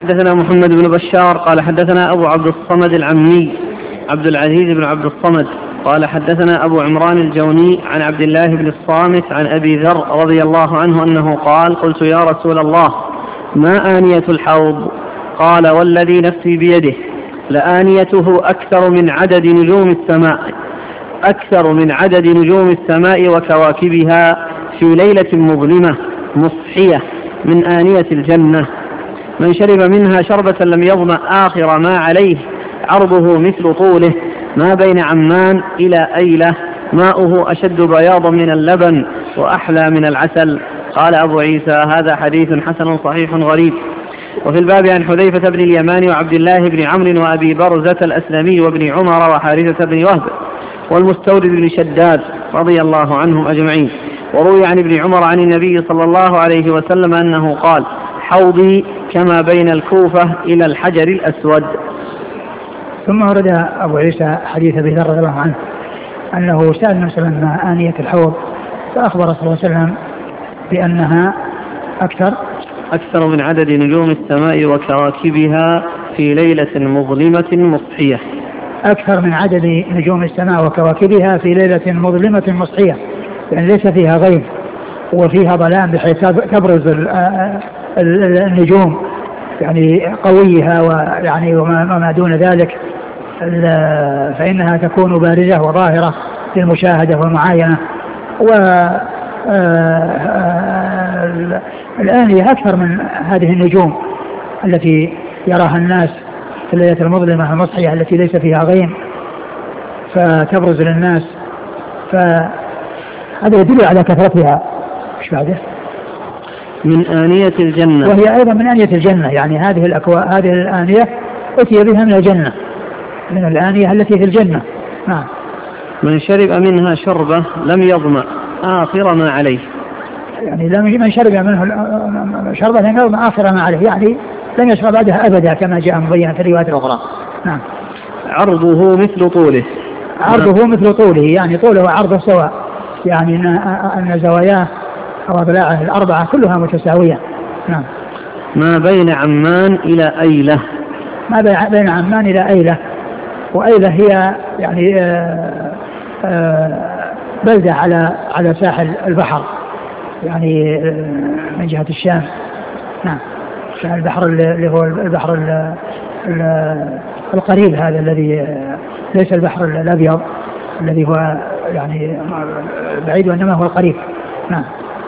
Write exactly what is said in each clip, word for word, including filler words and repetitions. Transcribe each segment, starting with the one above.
حدثنا محمد بن بشار قال حدثنا أبو عبد الصمد العمي عبد العزيز بن عبد الصمد قال حدثنا أبو عمران الجوني عن عبد الله بن الصامت عن أبي ذر رضي الله عنه أنه قال قلت يا رسول الله ما آنية الحوض؟ قال والذي نفسي بيده لآنيته أكثر من عدد نجوم السماء أكثر من عدد نجوم السماء وكواكبها في ليلة مظلمة مصحية من آنية الجنة، من شرب منها شربة لم يظمأ آخر ما عليه، عرضه مثل طوله، ما بين عمان إلى أيلة، ماؤه أشد بياضا من اللبن وأحلى من العسل. قال أبو عيسى هذا حديث حسن صحيح غريب. وفي الباب عن حذيفة بن اليمان وعبد الله بن عمرو وأبي برزة الأسلمي وابن عمر وحارثة بن وهب والمستورد بن شداد رضي الله عنهم أجمعين. وروي عن ابن عمر عن النبي صلى الله عليه وسلم أنه قال حوضي كما بين الكوفة إلى الحجر الأسود. ثم ورد أبو عيسى حديث أبي ذر رضي الله عنه أنه سأل النبي صلى الله عليه وسلم ما آنية الحوض، فأخبر صلى الله عليه وسلم بأنها أكثر أكثر من عدد نجوم السماء وكواكبها في ليلة مظلمة مصحية. أكثر من عدد نجوم السماء وكواكبها في ليلة مظلمة مصحية، يعني ليس فيها غيب وفيها ظلام بحيث تبرز النجوم يعني قويها ويعني وما دون ذلك، فإنها تكون بارزة وظاهرة للمشاهدة والمعاينة. والآن هي أكثر من هذه النجوم التي يراها الناس في الليلة المظلمة المصحية التي ليس فيها غيم فتبرز للناس، فهذا يدل على كثرتها. ايش بعده؟ من آنية الجنة، وهي أيضا من آنية الجنة، يعني هذه الأكواء هذه الآنية أتي بها من الجنة، من الآنية التي في الجنة. نعم. من شرب منها شربة لم يظمأ آخر ما عليه، يعني من شرب منه شربة لم يظمأ آخر ما عليه، يعني لم يشرب بعدها أبدا كما جاء مبينا في الروايات الأخرى. نعم. عرضه مثل طوله، عرضه مثل طوله يعني طوله وعرضه سواء، يعني أن زواياه أو أضلاعه الأربعة كلها متساوية. نعم. ما بين عمان إلى أيلة، ما بين عمان إلى أيلة، وأيلة هي يعني آآ آآ بلدة على على ساحل البحر، يعني من جهة الشام. نعم. البحر اللي هو البحر ال ال القريب هذا الذي ليس البحر الأبيض الذي هو يعني بعيد وإنما هو القريب. نعم.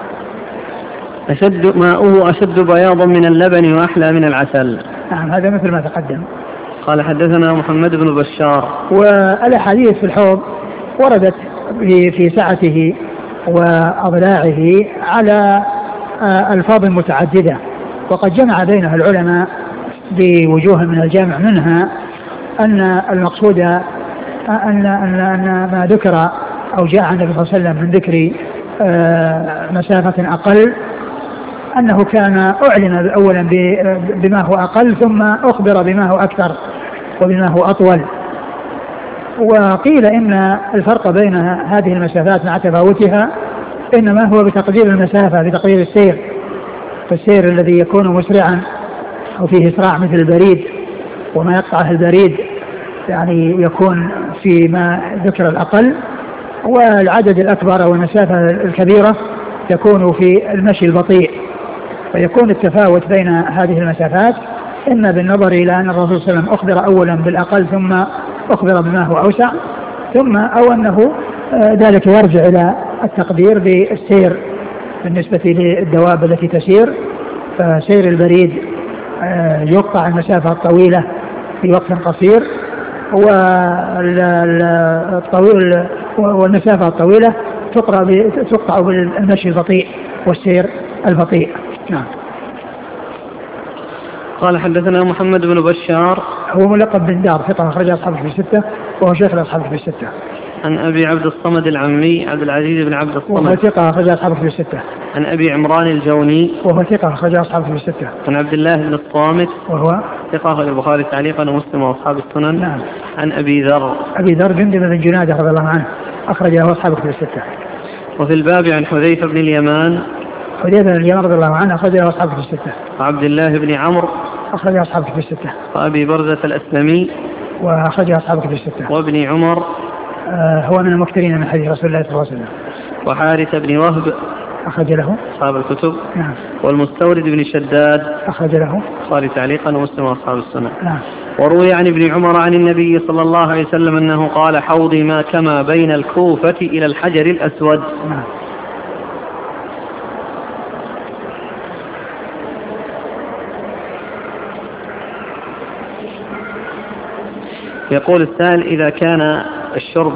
أشد ماؤه أشد بياضا من اللبن وأحلى من العسل. نعم هذا مثل ما تقدم. قال حدثنا محمد بن بشار. والأحاديث في الحوض وردت في سعته وأضلاعه على ألفاظ متعددة، وقد جمع بينها العلماء بوجوه من الجامع، منها أن المقصود أن, أن, أن ما ذكر أو جاء عن النبي صلى الله عليه وسلم من ذكر مسافة أقل أنه كان أعلن أولا بما هو أقل ثم أخبر بما هو أكثر وبما هو أطول. وقيل إن الفرق بين هذه المسافات مع تفاوتها إنما هو بتقدير المسافة، بتقدير السير، فالسير الذي يكون مسرعا أو فيه إسراع مثل البريد وما يقطعه البريد يعني يكون فيما ذكر الأقل، والعدد الأكبر أو المسافة الكبيرة تكون في المشي البطيء. فيكون التفاوت بين هذه المسافات إما بالنظر إلى أن الرسول صلى الله عليه وسلم أخبر أولا بالأقل ثم أخبر بما هو أوسع، ثم أو أنه ذلك يرجع إلى التقدير بالسير بالنسبة للدواب التي تسير، فسير البريد يقطع المسافة الطويلة في وقت قصير، والطويل والمسافة الطويلة تقطع بالمشي البطيء والسير البطيء. نعم. قال حدثنا محمد بن بشار، هو ملقب بن دار، ثقة أخرج أصحابه في الستة وهو شيخ أصحابه في الستة. عن أبي عبد الصمد العمي عبد العزيز بن عبد الصمد وهو ثقة أخرج أصحابه في الستة. عن أبي عمران الجوني وهو ثقة أخرج أصحابه في الستة. عن عبد الله بن الصامت وهو ثقة أخرج البخاري تعليقا ومسلم وأصحاب السنن. نعم. عن أبي ذر أبي ذر جندب بن جنادة رضي الله عنه أخرج له أصحابه في الستة. وفي الباب عن حذيفة بن اليمان حذيفة بن اليمان رضي الله عنه أخرج له أصحابه في الستة. وعبد الله بن عمرو أخرج أصحاب كتب الستة. وأبي برزة الأسلمي وأخرج أصحاب كتب الستة. وابن عمر آه هو من المكثرين من حديث رسول الله صلى الله عليه وسلم. وحارث بن وهب أخرج له أصحاب الكتب. نعم. والمستورد بن شداد أخرج له البخاري تعليقا ومسلم وأصحاب السنة. نعم. وروي عن ابن عمر عن النبي صلى الله عليه وسلم أنه قال حوضي ما كما بين الكوفة إلى الحجر الأسود. نعم. يقول السائل إذا كان الشرب